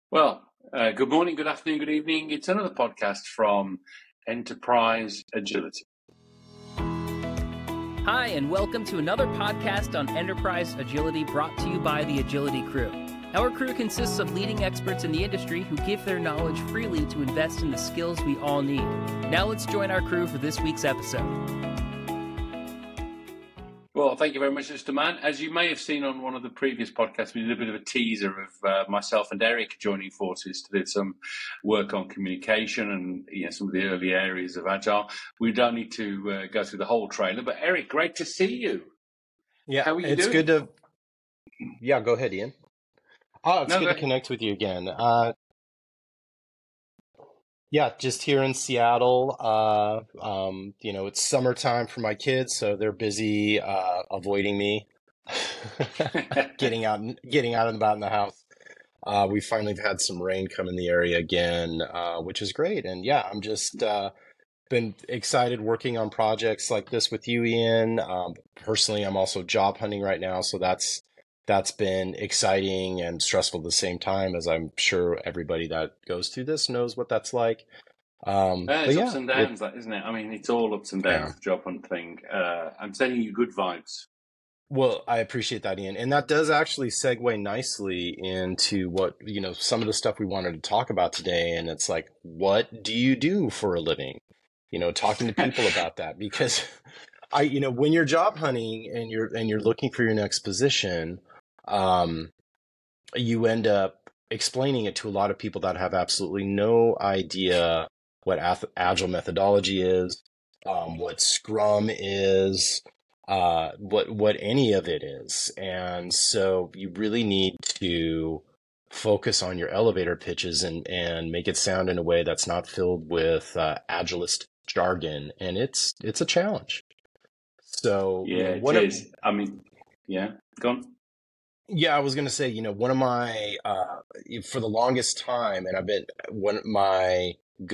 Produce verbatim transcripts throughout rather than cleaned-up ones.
Well, uh, good morning, good afternoon, good evening. It's another podcast from Enterprise Agility. Hi, and welcome to another podcast on Enterprise Agility brought to you by the Agility Crew. Our crew consists of leading experts in the industry who give their knowledge freely to invest in the skills we all need. Now let's join our crew for this week's episode. Well, thank you very much, Mister Mann. As you may have seen on one of the previous podcasts, we did a bit of a teaser of uh, myself and Eric joining forces to do some work on communication and you know, some of the early areas of Agile. We don't need to uh, go through the whole trailer, but Eric, great to see you. Yeah, How are you it's doing? good to. Yeah, go ahead, Ian. Oh, it's No, good go to ahead. connect with you again. Uh, yeah, just here in Seattle. Uh, um, you know, it's summertime for my kids, so they're busy uh, avoiding me, getting out, and getting out and about in the house. Uh, we finally have had some rain come in the area again, uh, which is great. And yeah, I'm just uh, been excited working on projects like this with you, Ian. Um, personally, I'm also job hunting right now, so that's that's been exciting and stressful at the same time, as I'm sure everybody that goes through this knows what that's like. Um, Uh, but it's ups yeah, and it, downs, that isn't it? I mean, it's all ups and yeah. downs, the job hunt thing. Uh, I'm sending you good vibes. Well, I appreciate that, Ian. And that does actually segue nicely into what, you know, some of the stuff we wanted to talk about today. And it's like, what do you do for a living? You know, talking to people about that, because I, you know, when you're job hunting and you're and you're looking for your next position, um, you end up explaining it to a lot of people that have absolutely no idea what ath- agile methodology is, um, what Scrum is, uh, what what any of it is, and so you really need to focus on your elevator pitches and and make it sound in a way that's not filled with uh, agilist jargon, and it's it's a challenge. So, you Yeah, know, it one of is. I mean, yeah, go on. Yeah, I was gonna say, you know, one of my uh for the longest time, and I've been one of my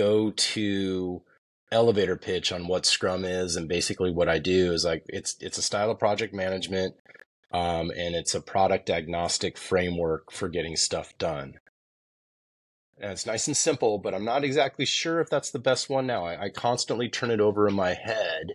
go-to elevator pitch on what Scrum is and basically what I do is like it's it's a style of project management, um, and it's a product agnostic framework for getting stuff done. And it's nice and simple, but I'm not exactly sure if that's the best one now. I, I constantly turn it over in my head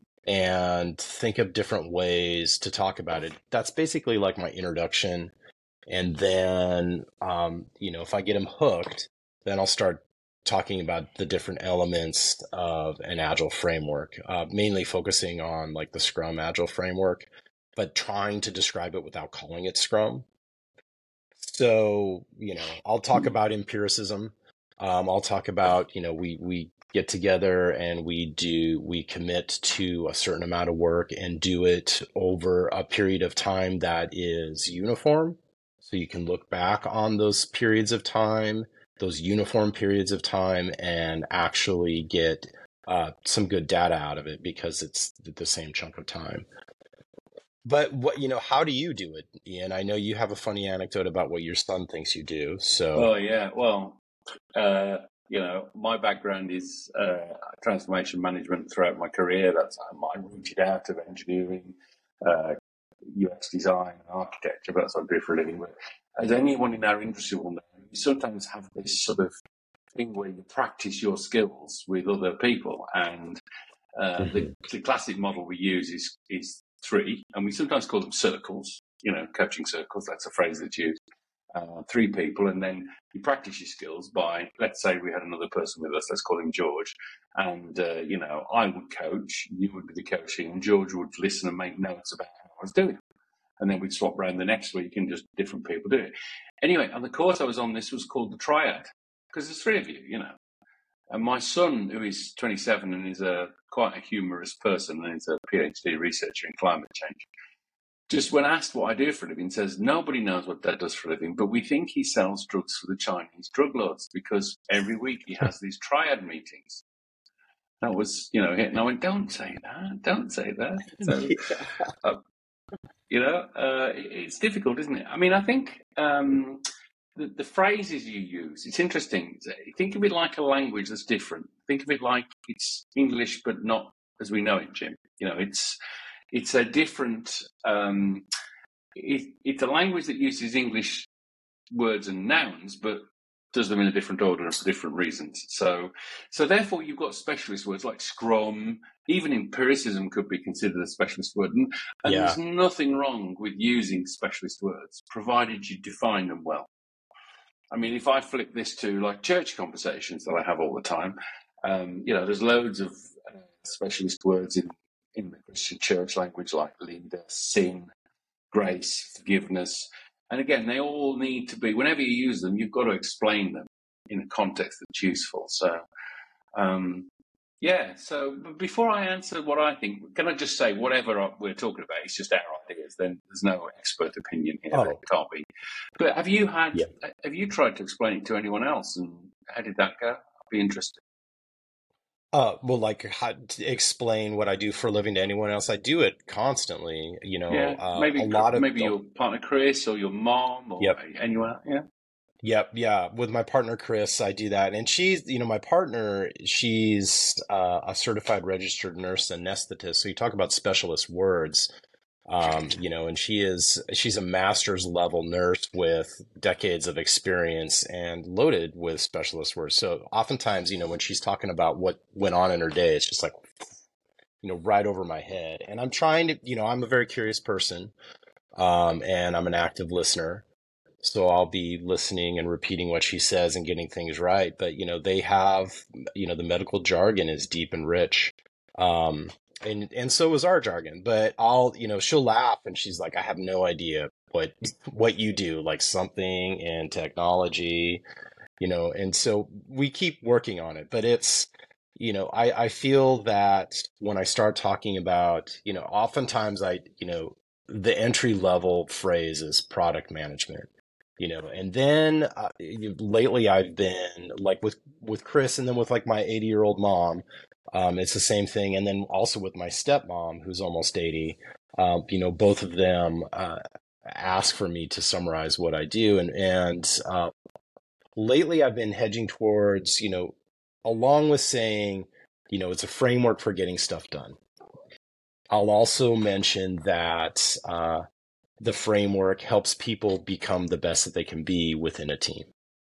and think of different ways to talk about it. That's basically like my introduction. And then, um, you know, if I get them hooked, then I'll start talking about the different elements of an Agile framework, uh, mainly focusing on like the Scrum Agile framework, but trying to describe it without calling it Scrum. So, you know, I'll talk about empiricism. Um, I'll talk about, you know, we, we get together and we do, we commit to a certain amount of work and do it over a period of time that is uniform. So you can look back on those periods of time, those uniform periods of time, and actually get uh, some good data out of it because it's the same chunk of time. But what, you know, how do you do it, Ian? I know you have a funny anecdote about what your son thinks you do. So, Oh, yeah. Well, uh, you know, my background is uh, transformation management throughout my career. That's I rooted out of engineering, uh, U X design, and architecture. But that's what I do for a living. But as anyone in our industry will know, you sometimes have this sort of thing where you practice your skills with other people, and uh, the, the classic model we use is is three, and we sometimes call them circles. You know, coaching circles. That's a phrase that's used. Uh, three people, and then you practice your skills by, let's say we had another person with us, let's call him George, and, uh, you know, I would coach, you would be the coaching, and George would listen and make notes about how I was doing. And then we'd swap around the next week and just different people do it. Anyway, and the course I was on, this was called the Triad, because there's three of you, you know. And my son, who is twenty-seven and is a quite a humorous person and is a PhD researcher in climate change, just when asked what I do for a living, says nobody knows what Dad does for a living, but we think he sells drugs for the Chinese drug lords because every week he has these triad meetings. That was, you know, and I went, don't say that, don't say that. So, yeah. uh, you know, uh, it's difficult, isn't it? I mean, I think um, the, the phrases you use, it's interesting. Think of it like a language that's different. Think of it like it's English, but not as we know it, Jim. You know, it's it's a different. Um, it, it's a language that uses English words and nouns, but does them in a different order and for different reasons. So, so therefore, you've got specialist words like Scrum. Even empiricism could be considered a specialist word, and, and Yeah. there's nothing wrong with using specialist words, provided you define them well. I mean, if I flip this to like church conversations that I have all the time, um, you know, there's loads of uh, specialist words in, in the Christian church language, like leader, sin, grace, forgiveness. And again, they all need to be, whenever you use them, you've got to explain them in a context that's useful. So, um, yeah, so before I answer what I think, can I just say whatever we're talking about, it's just our ideas. Then there's no expert opinion here. Oh. There can't be. But have you had, Yeah. have you tried to explain it to anyone else, and how did that go? I'd be interested. Uh, well, like how to explain what I do for a living to anyone else. I do it constantly, you know, Yeah, uh, maybe a lot of, maybe your partner Chris or your mom or Yep. anyone. Yeah. Yep, yeah. With my partner Chris, I do that, and she's, you know, my partner. She's uh, a certified registered nurse anesthetist. So you talk about specialist words, um, you know, and she is she's a master's level nurse with decades of experience and loaded with specialist words. So oftentimes, you know, when she's talking about what went on in her day, it's just like, you know, right over my head. And I'm trying to, you know, I'm a very curious person, um, and I'm an active listener. So I'll be listening and repeating what she says and getting things right. But, you know, they have, you know, the medical jargon is deep and rich. Um, and, and so is our jargon. But I'll, you know, she'll laugh and she's like, I have no idea what, what you do, like something in technology, you know, and so we keep working on it. But it's, you know, I, I feel that when I start talking about, you know, oftentimes I, you know, the entry level phrase is product management. You know, and then uh, lately I've been like with, with Chris, and then with like my eighty year old mom, um, it's the same thing. And then also with my stepmom, who's almost eighty, um, you know, both of them uh, ask for me to summarize what I do. And, and uh, lately I've been hedging towards, you know, along with saying, you know, it's a framework for getting stuff done. I'll also mention that, uh, the framework helps people become the best that they can be within a team.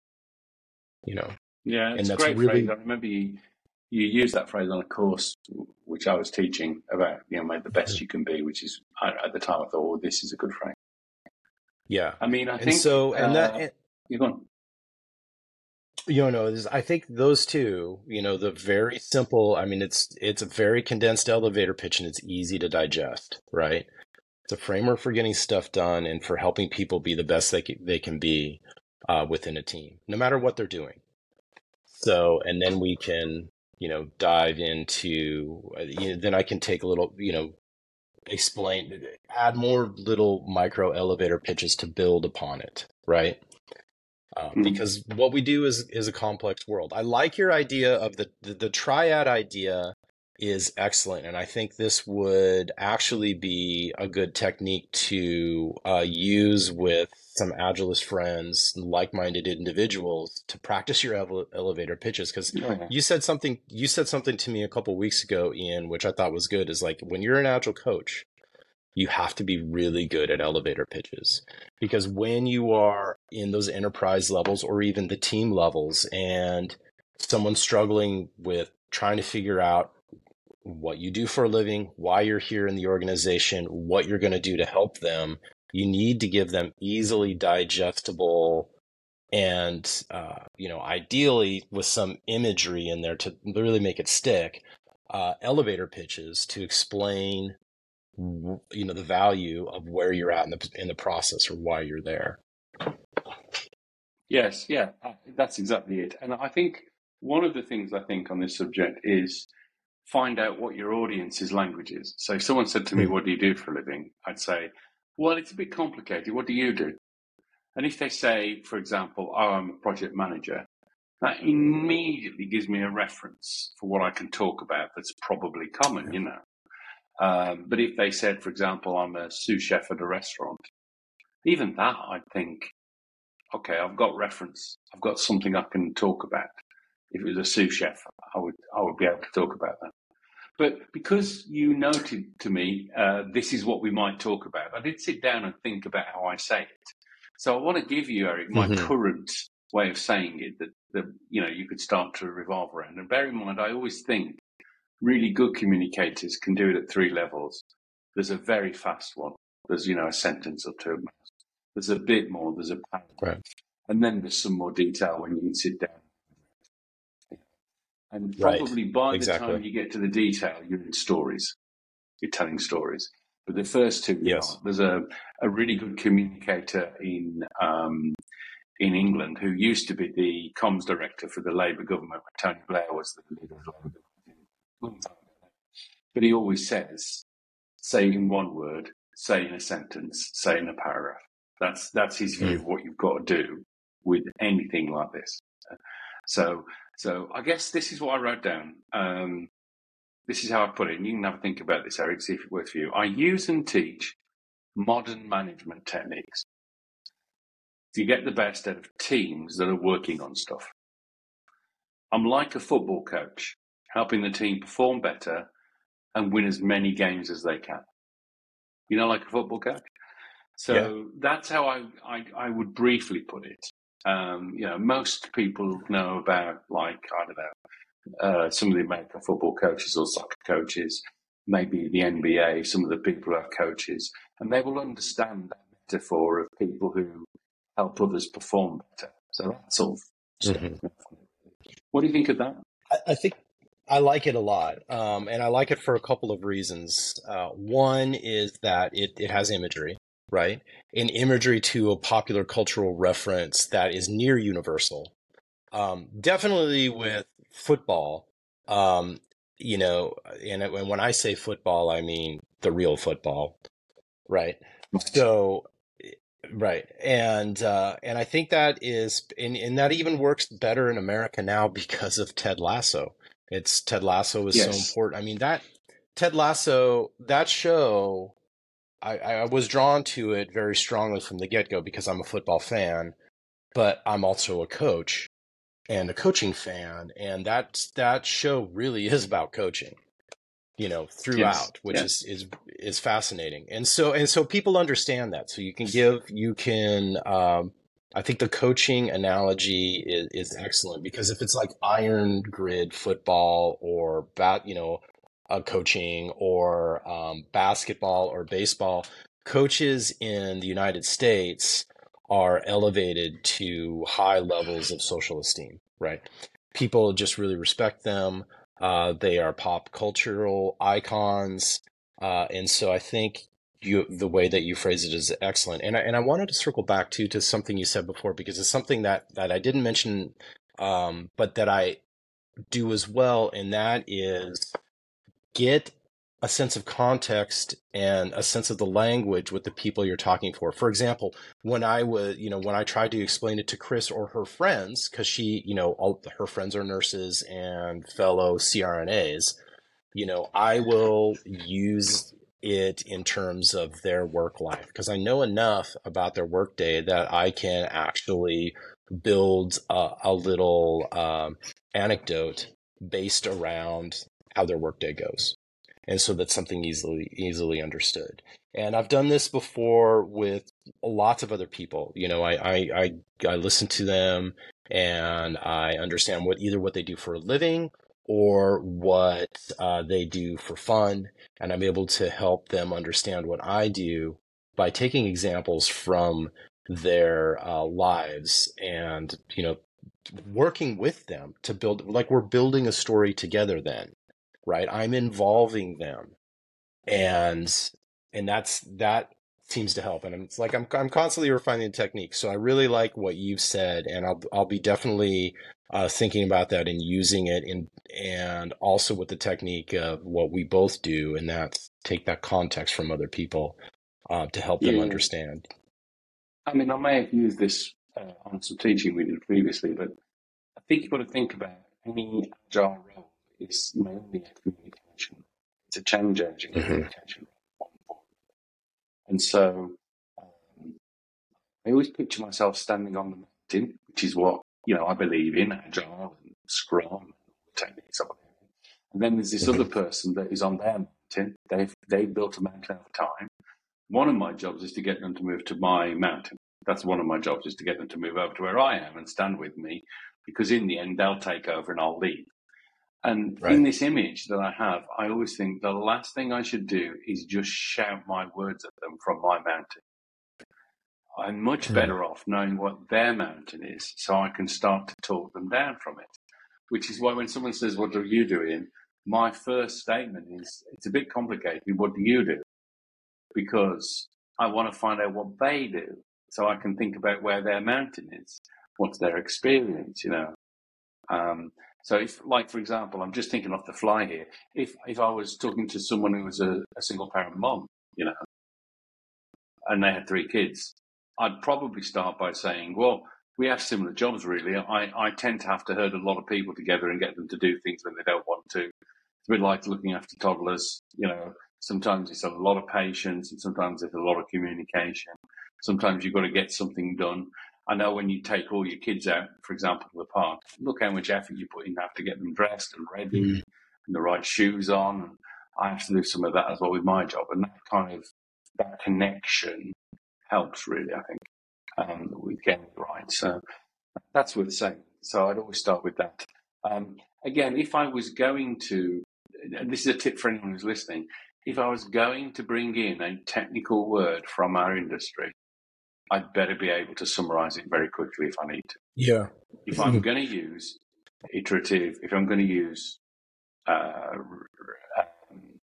You know, yeah, it's and a that's great really. phrase. I remember you you used that phrase on a course which I was teaching about, you know, make the best you can be, which is at the time I thought, oh, this is a good phrase. Yeah, I mean, I and think so and uh, that. And, you're going. you know, there's- I think those two, you know, the very simple. I mean, it's it's a very condensed elevator pitch, and it's easy to digest, right? It's a framework for getting stuff done and for helping people be the best they can, they can be uh, within a team, no matter what they're doing. So, and then we can, you know, dive into, uh, you know, then I can take a little, you know, explain, add more little micro elevator pitches to build upon it, right? Uh, Mhm. Because what we do is is a complex world. I like your idea of the, the the triad idea is excellent, and I think this would actually be a good technique to uh, use with some Agilist friends, like-minded individuals, to practice your ele- elevator pitches. Because Oh, yeah. you said something you said something to me a couple weeks ago, Ian, which I thought was good. Is like, when you're an Agile coach, you have to be really good at elevator pitches, because when you are in those enterprise levels or even the team levels and someone's struggling with trying to figure out what you do for a living, why you're here in the organization, what you're going to do to help them, you need to give them easily digestible and, uh, you know, ideally with some imagery in there to really make it stick, uh, elevator pitches to explain, you know, the value of where you're at in the in the process or why you're there. Yes, yeah, uh, that's exactly it. And I think one of the things I think on this subject is find out what your audience's language is. So if someone said to me, Mm. what do you do for a living? I'd say, well, it's a bit complicated. What do you do? And if they say, for example, oh, I'm a project manager, that immediately gives me a reference for what I can talk about that's probably common, you know. Um, but if they said, for example, I'm a sous chef at a restaurant, even that, I'd think, okay, I've got reference. I've got something I can talk about. If it was a sous chef, I would I would be able to talk about that. But because you noted to me, uh, this is what we might talk about, I did sit down and think about how I say it. So I want to give you, Eric, my Mhm. current way of saying it that, that you know you could start to revolve around. And bear in mind, I always think really good communicators can do it at three levels. There's a very fast one. There's, you know, a sentence or two. There's a bit more. There's a paragraph. Right. And then there's some more detail when you can sit down. And probably right. by exactly. the time you get to the detail, you're in stories. You're telling stories. But the first two, yes. Are. There's a, a really good communicator in um, in England who used to be the comms director for the Labour government when Tony Blair was the leader of the Labour government. But he always says, say in one word, say in a sentence, say in a paragraph. That's that's his view mm. of what you've got to do with anything like this. So so I guess this is what I wrote down. Um, this is how I put it. And you can have a think about this, Eric, see if it works for you. I use and teach modern management techniques to get the best out of teams that are working on stuff. I'm like a football coach, helping the team perform better and win as many games as they can. You know, like a football coach? So yeah. that's how I, I, I would briefly put it. Um, you know, most people know about, like, I don't know, uh, some of the American football coaches or soccer coaches, maybe the N B A, some of the people who are coaches, and they will understand that metaphor of people who help others perform better. So that's all. Mm-hmm. What do you think of that? I, I think I like it a lot, um, and I like it for a couple of reasons. Uh, one is that it, it has imagery, right? An imagery to a popular cultural reference that is near universal. Um, definitely with football, um, you know, and, and when I say football, I mean the real football, right? So, right. And, uh, and I think that is, and, and that even works better in America now because of Ted Lasso. It's Ted Lasso is yes. so important. I mean, that Ted Lasso, that show, I, I was drawn to it very strongly from the get-go because I'm a football fan, but I'm also a coach and a coaching fan. And that, that show really is about coaching, you know, throughout, yes. which yes. is, is, is fascinating. And so, and so people understand that. So you can give, you can, um, I think the coaching analogy is, is excellent because if it's like iron grid football or bat, you know, uh, coaching or um, basketball or baseball, coaches in the United States are elevated to high levels of social esteem, right? People just really respect them. Uh, they are pop cultural icons. Uh, and so I think you, the way that you phrase it is excellent. And I, and I wanted to circle back to, to something you said before, because it's something that, that I didn't mention, um, but that I do as well. And that is get a sense of context and a sense of the language with the people you're talking for. For example, when I was, you know, when I tried to explain it to Chris or her friends, because she, you know, all her friends are nurses and fellow C R N As, you know, I will use it in terms of their work life because I know enough about their workday that I can actually build a, a little um, anecdote based around how their workday goes. And so that's something easily easily understood. And I've done this before with lots of other people. You know, I I I, I listen to them and I understand what either what they do for a living or what uh, they do for fun. And I'm able to help them understand what I do by taking examples from their uh, lives and, you know, working with them to build, like we're building a story together then. Right. I'm involving them and, and that's, that seems to help. And it's like, I'm, I'm constantly refining the technique. So I really like what you've said and I'll, I'll be definitely uh, thinking about that and using it in, and also with the technique of what we both do. And that's take that context from other people uh, to help them yeah. understand. I mean, I may have used this uh, on some teaching we did previously, but I think you've got to think about any agile role. It's mainly a communication. It's a change agent mm-hmm. communication. And so um, I always picture myself standing on the mountain, which is what, you know, I believe in, agile and Scrum and techniques. And then there's this mm-hmm. other person that is on their mountain. They've, they've built a mountain over time. One of my jobs is to get them to move to my mountain. That's one of my jobs, is to get them to move over to where I am and stand with me, because in the end they'll take over and I'll leave. And Right. in this image that I have, I always think the last thing I should do is just shout my words at them from my mountain. I'm much better off knowing what their mountain is, so I can start to talk them down from it. Which is why when someone says, what are you doing? My first statement is, it's a bit complicated. What do you do? Because I want to find out what they do, so I can think about where their mountain is. What's their experience, you know? Um, so if, like, for example, I'm just thinking off the fly here, if, if I was talking to someone who was a, a single parent mom, you know, and they had three kids, I'd probably start by saying, well, we have similar jobs, really. I, I tend to have to herd a lot of people together and get them to do things when they don't want to. It's a bit like looking after toddlers. You know, sometimes it's a lot of patience and sometimes it's a lot of communication. Sometimes you've got to get something done. I know when you take all your kids out, for example, to the park, look how much effort you put in. You have to get them dressed and ready mm-hmm. and the right shoes on. And I have to do some of that as well with my job. And that kind of, that connection helps, really, I think, um, with getting it right. So that's worth saying. So I'd always start with that. Um, again, if I was going to, and this is a tip for anyone who's listening, if I was going to bring in a technical word from our industry, I'd better be able to summarize it very quickly if I need to. Yeah. If I'm going to use iterative, if I'm going to use uh, um,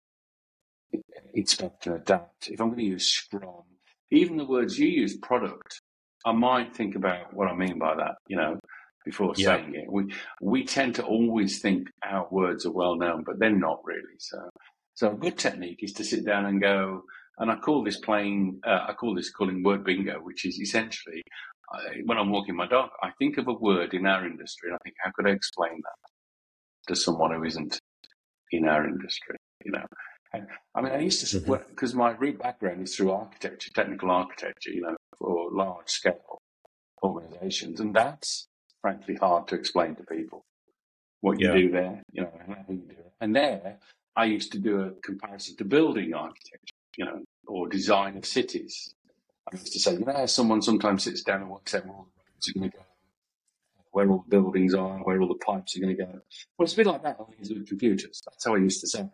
inspect and adapt, if I'm going to use Scrum, even the words you use, product, I might think about what I mean by that, you know, before yeah. saying it. We we tend to always think our words are well known, but they're not really. So, so a good technique is to sit down and go, and I call this playing, uh, I call this calling word bingo, which is essentially uh, when I'm walking my dog, I think of a word in our industry, and I think, how could I explain that to someone who isn't in our industry, you know? I mean, I used to, because mm-hmm. my root background is through architecture, technical architecture, you know, for large scale organizations. And that's frankly hard to explain to people what you yeah. do there, you know, and how you do it. And there, I used to do a comparison to building architecture, you know, or design of cities. I used to say, you know, how someone sometimes sits down and works out where all the roads are going to go, where all the buildings are, where all the pipes are going to go. Well, it's a bit like that with computers. That's how I used to say it.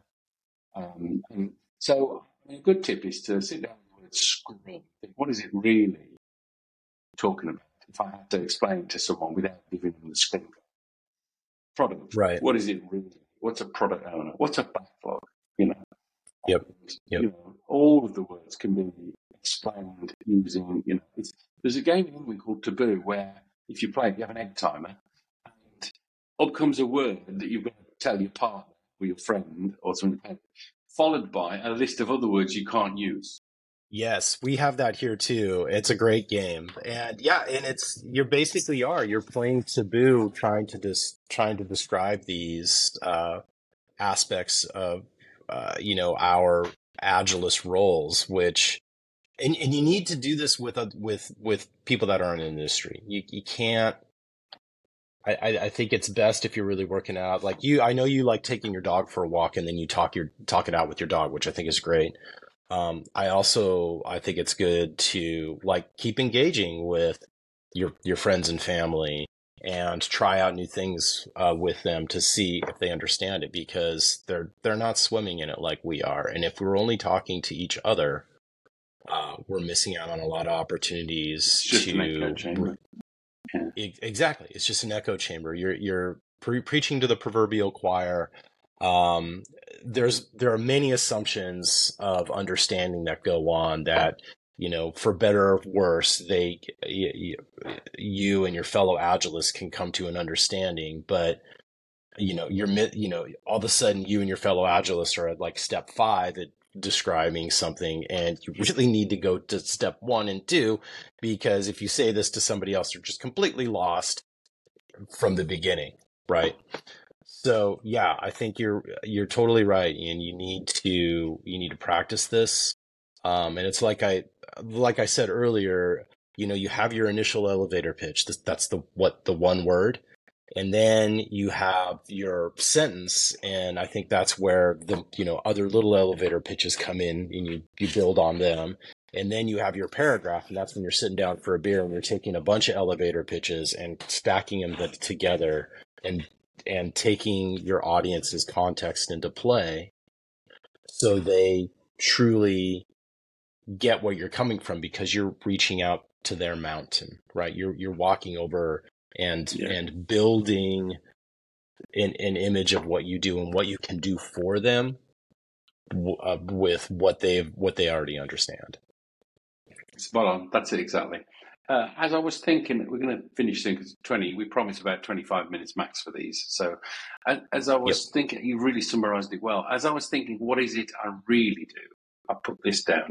Um, and so a good tip is to sit down with the word Scrum. What is it really talking about? If I had to explain to someone without giving them the Scrum product, right? What is it really? What's a product owner? What's a backlog? You know. Yep. And, yep. You know, all of the words can be explained using. You know, it's, there's a game in England called Taboo where if you play it, you have an egg timer, and up comes a word that you've got to tell your partner or your friend or something, followed by a list of other words you can't use. Yes, we have that here too. It's a great game. And yeah, and it's, you basically are, you're playing Taboo, trying to dis, trying to describe these uh, aspects of, uh, you know, our Agilist roles, which, and, and you need to do this with, uh, with, with people that are in the industry. You, you can't, I, I think it's best if you're really working out. Like you, I know you like taking your dog for a walk and then you talk your talk it out with your dog, which I think is great. Um, I also I think it's good to like keep engaging with your your friends and family and try out new things uh, with them to see if they understand it, because they're they're not swimming in it like we are. And if we're only talking to each other, uh, we're missing out on a lot of opportunities it's just to. An echo chamber. Yeah. Exactly. It's just an echo chamber. You're you're pre- preaching to the proverbial choir. Um, there's there are many assumptions of understanding that go on that, you know, for better or worse, they you, you and your fellow Agilists can come to an understanding. But you know, you're you know, all of a sudden, you and your fellow Agilists are at like step five at describing something, and you really need to go to step one and two, because if you say this to somebody else, they're just completely lost from the beginning, right? So yeah, I think you're you're totally right, and you need to you need to practice this. Um, and it's like I like I said earlier, you know, you have your initial elevator pitch. That's the what the one word. And then you have your sentence, and I think that's where the you know other little elevator pitches come in, and you, you build on them. And then you have your paragraph, and that's when you're sitting down for a beer and you're taking a bunch of elevator pitches and stacking them together and and taking your audience's context into play so they truly get where you're coming from, because you're reaching out to their mountain, right? You're you're walking over and yeah. and building an, an image of what you do and what you can do for them uh, with what they've what they already understand. Spot on. That's it exactly. Uh, as I was thinking, we're going to finish soon because twenty. We promised about twenty-five minutes max for these. So, as, as I was yep. thinking, you really summarised it well. As I was thinking, what is it I really do? I put this down.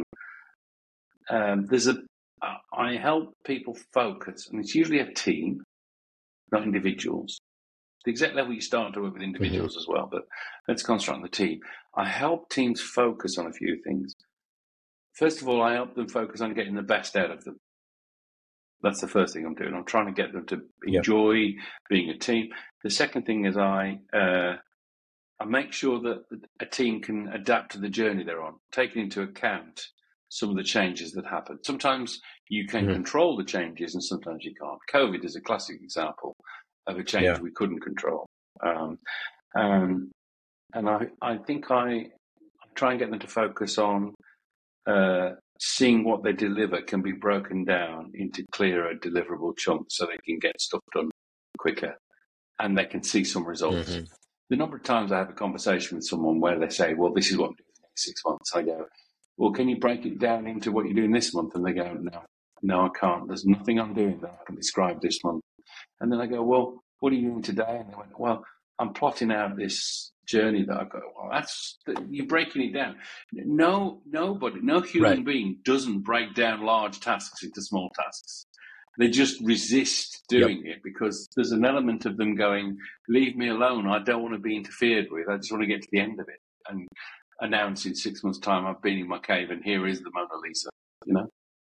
Um, there's a. Uh, I help people focus, and it's usually a team, not individuals. The exact level you start to work with individuals mm-hmm. as well, but let's concentrate on the team. I help teams focus on a few things. First of all, I help them focus on getting the best out of them. That's the first thing I'm doing. I'm trying to get them to enjoy yep. being a team. The second thing is I uh, I make sure that a team can adapt to the journey they're on, taking into account some of the changes that happen. Sometimes you can mm-hmm. control the changes and sometimes you can't. COVID is a classic example of a change yeah. we couldn't control. Um, um, and I, I think I, I try and get them to focus on uh, seeing what they deliver can be broken down into clearer deliverable chunks so they can get stuff done quicker and they can see some results. Mm-hmm. The number of times I have a conversation with someone where they say, well, this is what I'm doing for the next six months. I go, well, can you break it down into what you're doing this month? And they go, no, no, I can't. There's nothing I'm doing that I can describe this month. And then I go, well, what are you doing today? And they went, well, I'm plotting out this journey that I've got. Well, that's, you're breaking it down. No, nobody, no human right. being doesn't break down large tasks into small tasks. They just resist doing yep. it because there's an element of them going, leave me alone. I don't want to be interfered with. I just want to get to the end of it and announce in six months' time I've been in my cave and here is the Mona Lisa, you know?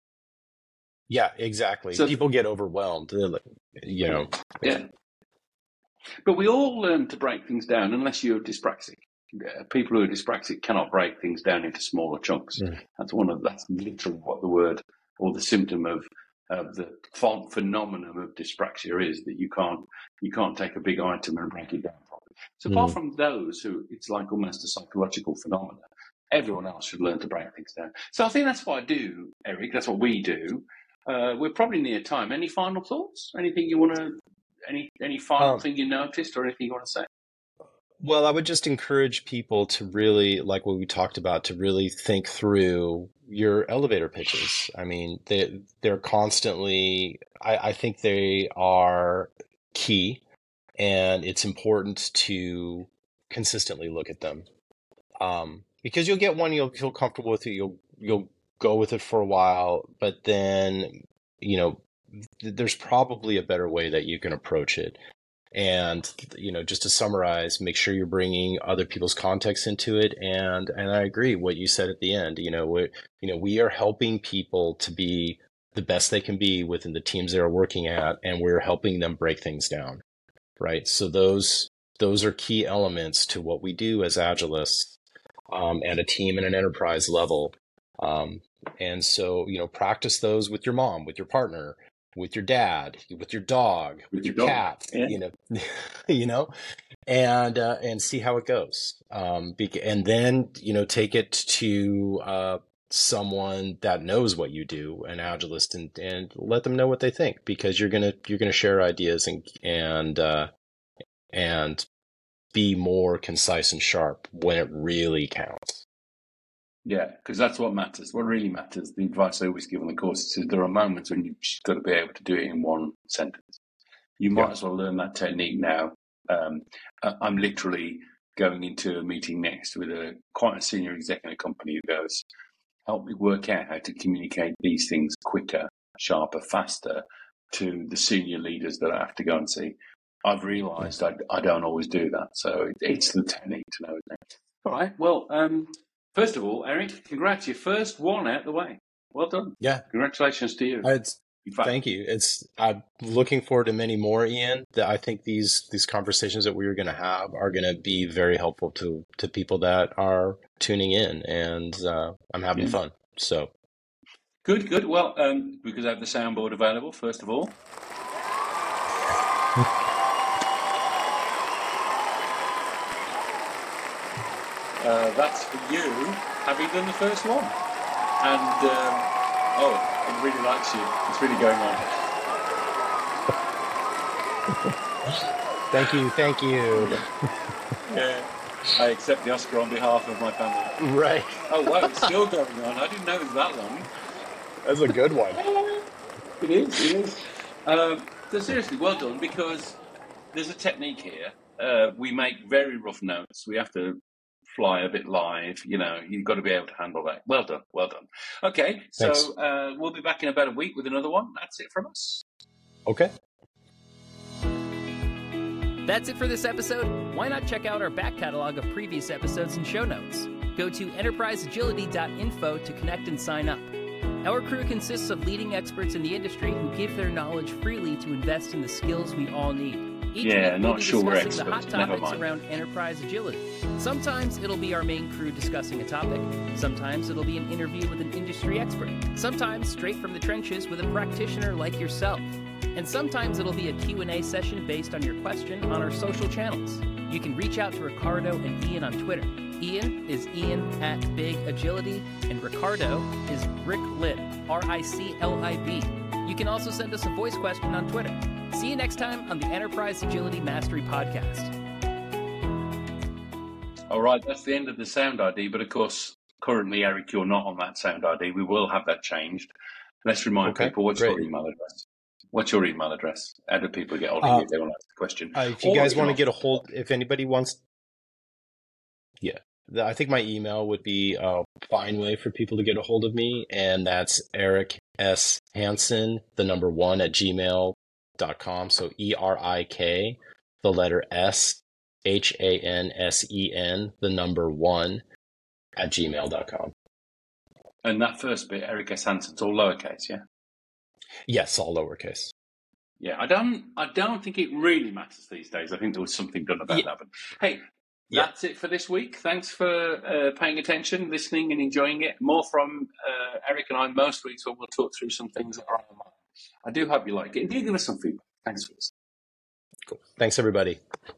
Yeah, exactly. So, people get overwhelmed, you know. Yeah. But we all learn to break things down unless you're dyspraxic. People who are dyspraxic cannot break things down into smaller chunks. Mm. That's one of that's literally what the word or the symptom of of the phenomenon of dyspraxia is, that you can't you can't take a big item and break it down properly. So apart mm. from those who it's like almost a psychological phenomenon, everyone else should learn to break things down. So I think that's what I do, Eric. That's what we do. Uh, we're probably near time. Any final thoughts? Anything you want to? Any any final um, thing you noticed, or anything you want to say? Well, I would just encourage people to really, like what we talked about, to really think through your elevator pitches. I mean, they they're constantly. I, I think they are key, and it's important to consistently look at them, um, because you'll get one you'll feel comfortable with it. You'll you'll go with it for a while, but then you know. There's probably a better way that you can approach it. And, you know, just to summarize, make sure you're bringing other people's context into it. And, and I agree what you said at the end. You know, we, you know, we are helping people to be the best they can be within the teams they're working at, and we're helping them break things down. Right. So those, those are key elements to what we do as Agilists, um, at a team and an enterprise level. Um, and so, you know, practice those with your mom, with your partner, with your dad, with your dog, with, with your, your cat, yeah. you know, you know, and, uh, and see how it goes. Um, and then, you know, take it to, uh, someone that knows what you do, an Agilist, and, and let them know what they think, because you're going to, you're going to share ideas and, and, uh, and be more concise and sharp when it really counts. Yeah, because that's what matters. What really matters, the advice I always give on the courses is there are moments when you've just got to be able to do it in one sentence. You might yeah. as well learn that technique now. Um, I'm literally going into a meeting next with a quite a senior exec in a company who goes, help me work out how to communicate these things quicker, sharper, faster to the senior leaders that I have to go and see. I've realised I, I don't always do that. So it, it's the technique to know, isn't it? All right, well... Um, First of all, Eric, congrats. Your first one out the way. Well done. Yeah. Congratulations to you. It's, thank you. It's I'm looking forward to many more, Ian. That I think these these conversations that we're going to have are going to be very helpful to, to people that are tuning in, and uh, I'm having yeah. fun. So Good, good. Well, um, because I have the soundboard available, first of all. uh, that's for you, having done the first one. And, um, oh, it really likes you. It's really going on. Thank you, thank you. Yeah, I accept the Oscar on behalf of my family. Right. Oh, wow, it's still going on. I didn't know it was that long. That's a good one. It is, it is. Um, so seriously, well done, because there's a technique here. Uh, we make very rough notes. We have to fly a bit live. You know, you've got to be able to handle that. Well done, well done. Okay, so uh, we'll be back in about a week with another one. That's it from us. Okay. That's it for this episode. Why not check out our back catalog of previous episodes and show notes? Go to enterprise agility dot info to connect and sign up. Our crew consists of leading experts in the industry who give their knowledge freely to invest in the skills we all need. Each Yeah, week not we'll be sure we're discussing the hot experts, never topics mind. around enterprise agility. Sometimes it'll be our main crew discussing a topic. Sometimes it'll be an interview with an industry expert. Sometimes straight from the trenches with a practitioner like yourself. And sometimes it'll be a Q and A session based on your question on our social channels. You can reach out to Ricardo and Ian on Twitter. Ian is Ian at Big Agility, and Ricardo is Rick Lib, R I C L I B. You can also send us a voice question on Twitter. See you next time on the Enterprise Agility Mastery Podcast. All right, that's the end of the sound I D. But of course, currently, Eric, you're not on that sound I D. We will have that changed. Let's remind Okay, people, what's great. your email address? What's your email address? How do people get hold of Uh, you if they want to ask a question? Uh, if you Or guys can want to get a also- hold, if anybody wants, yeah, the, I think my email would be a fine way for people to get a hold of me, and that's Eric S. Hansen, the number one at gmail dot com. So E R I K, the letter S, H A N S E N, the number one at gmail dot com. And that first bit, Eric S. Hansen's all lowercase, yeah? Yes, all lowercase. Yeah, I don't I don't think it really matters these days. I think there was something done about Yeah. that. But hey, Yeah. that's it for this week. Thanks for uh, paying attention, listening, and enjoying it. More from uh, Eric and I most weeks when we'll talk through some things that are on our mind. I do hope you like it. And do give us some feedback. Thanks for listening. Cool. Thanks, everybody.